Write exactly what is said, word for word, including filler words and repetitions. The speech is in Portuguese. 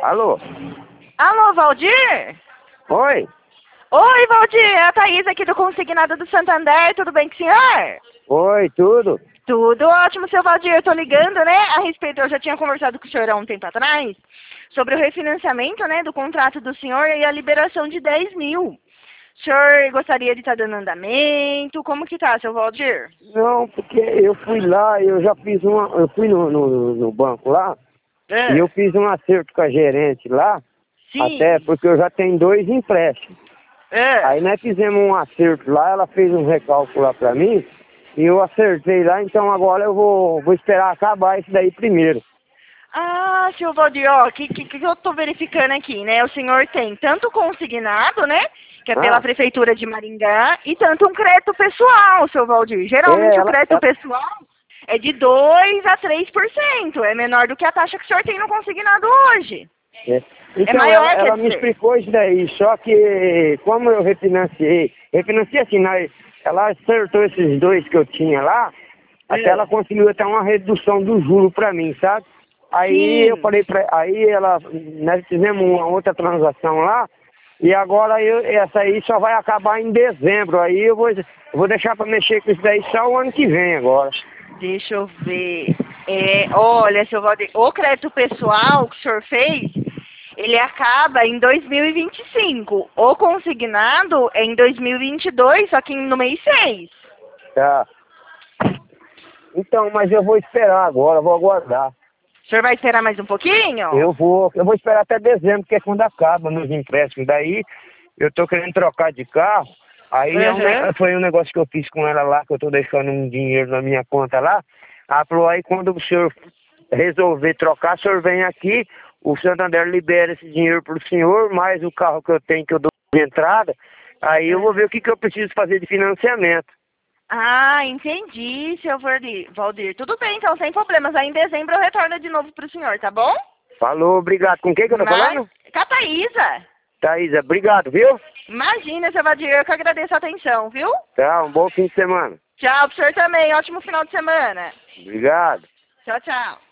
Alô? Alô, Valdir? Oi? Oi, Valdir, é a Thaís aqui do Consignado do Santander, tudo bem com o senhor? Oi, tudo? Tudo ótimo, seu Valdir, eu tô ligando, né, a respeito, eu já tinha conversado com o senhor há um tempo atrás, sobre o refinanciamento, né, do contrato do senhor e a liberação de dez mil. O senhor gostaria de estar dando andamento? Como que tá, seu Valdir? Não, porque eu fui lá, eu já fiz uma. Eu fui no, no, no banco lá É. e eu fiz um acerto com a gerente lá, Sim. até porque eu já tenho dois empréstimos. É. Aí nós fizemos um acerto lá, ela fez um recálculo lá pra mim, e eu acertei lá, então agora eu vou, vou esperar acabar isso daí primeiro. Ah, seu Valdir, ó, o que, que, que eu tô verificando aqui, né? O senhor tem tanto consignado, né? Que é pela Ah, Prefeitura de Maringá, e tanto um crédito pessoal, seu Valdir. é, Geralmente o ela, crédito ela, pessoal é de dois a três por cento. É menor do que a taxa que o senhor tem no consignado hoje. é. É Então ela, maior, quer ela me dizer. explicou isso daí, só que como eu refinanciei, refinanciei assim, nós, ela acertou esses dois que eu tinha lá, até É. ela conseguiu até uma redução do juro pra mim, sabe? Aí eu Sim. falei pra aí ela, nós fizemos uma outra transação lá, e agora eu, essa aí só vai acabar em dezembro, aí eu vou, eu vou deixar pra mexer com isso daí só o ano que vem agora. Deixa eu ver. É, olha, seu Valdir, o crédito pessoal que o senhor fez, ele acaba em dois mil e vinte e cinco. O consignado é em dois mil e vinte e dois, só que no mês seis. Tá. Então, mas eu vou esperar agora, vou aguardar. O senhor vai esperar mais um pouquinho? Eu vou, eu vou esperar até dezembro, que é quando acaba meus empréstimos. Daí eu tô querendo trocar de carro. Aí é um Uhum. ne- foi um negócio que eu fiz com ela lá, que eu tô deixando um dinheiro na minha conta lá. Ela falou, aí quando o senhor resolver trocar, o senhor vem aqui, o Santander libera esse dinheiro pro senhor, mais o carro que eu tenho que eu dou de entrada. Aí eu vou ver o que, que eu preciso fazer de financiamento. Ah, entendi, seu Valdir. Valdir. Tudo bem, então, sem problemas. Aí em dezembro eu retorno de novo pro senhor, tá bom? Falou, obrigado. Com quem que eu tô Mas, falando? com a Thaísa. Thaísa, obrigado, viu? Imagina, seu Valdir, eu que agradeço a atenção, viu? Tá, um bom fim de semana. Tchau pro senhor também. Ótimo final de semana. Obrigado. Tchau, tchau.